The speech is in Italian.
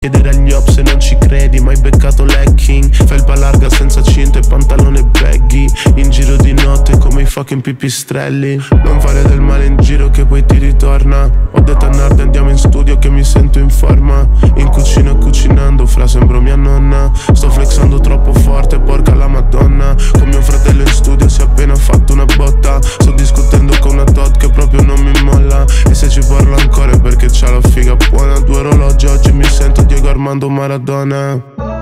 Chiedere agli op se non ci credi, mai beccato Lecking. Felpa larga senza cinta e pantalone baggy. In giro di notte come i fucking pipistrelli. Non fare del male in giro che poi ti ritorna. Ho detto a Nard andiamo in studio che mi sento in forma. In cucina cucinando, fra sembro mia nonna. Sto flexando troppo forte, porca la madonna. Con mio fratello in studio si è appena fatto una botta. Sto discutendo con una tot che proprio non mi molla. E se ci parlo ancora è perché c'ha la figa buona. 2 orologi oggi mi sento Diego Armando Maradona.